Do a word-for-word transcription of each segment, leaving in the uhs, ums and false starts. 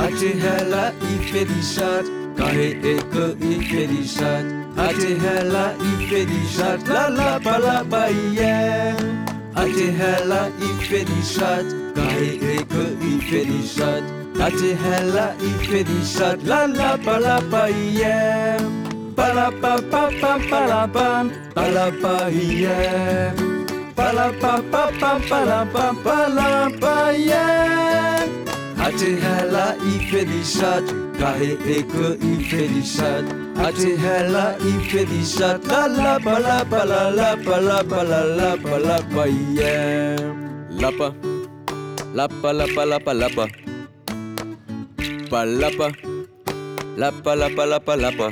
ह्याला infelizat, care e că infelizat. Ate ह्याला infelizat, la la pa la pa yeah. Ate ह्याला infelizat, care e că infelizat. Ate ह्याला infelizat, la la pa la pa yeah. Pa la pa pa pa pa la pa, pa la pa yeah. Pa la pa pa pa pa la pa, pa la pa yeah. Ate ह्याला infelizat, care e că infelizat. Ate ह्याला infelizat, la la pa la pa la la pa la pa la la pa la pa yeah. La pa, la pa la pa la pa la pa. Pa la pa, la pa la pa la pa la pa.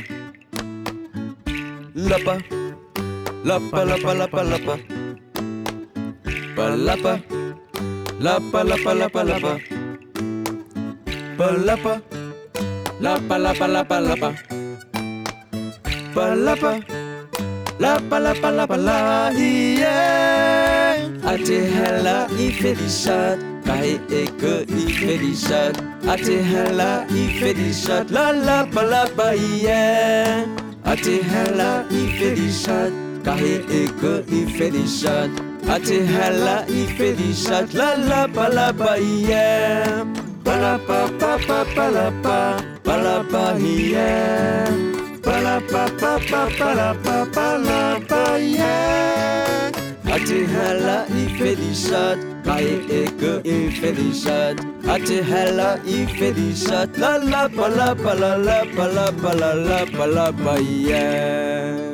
La pa, la pa la pa la pa la pa. Pa la pa, la pa la pa la pa la pa. Pa la pa, la pa la pa la pa la pa. Pa la pa, la pa la pa la pa la yeah. Ate ह्याला infelizat, care e că infelizat. Ate ह्याला infelizat, la la pa la pa yeah. Ate ह्याला infelizat, care e că infelizat. Ate ह्याला infelizat, la la pa la pa yeah. Pa la pa pa pa pa la pa, pa la pa yeah. Pa la pa pa pa pa la pa, pa la pa yeah. Ate ह्याला infelizat, care e că infelizat. Ate ह्याला infelizat, la la pa la pa la la pa la pa la la pa la pa yeah.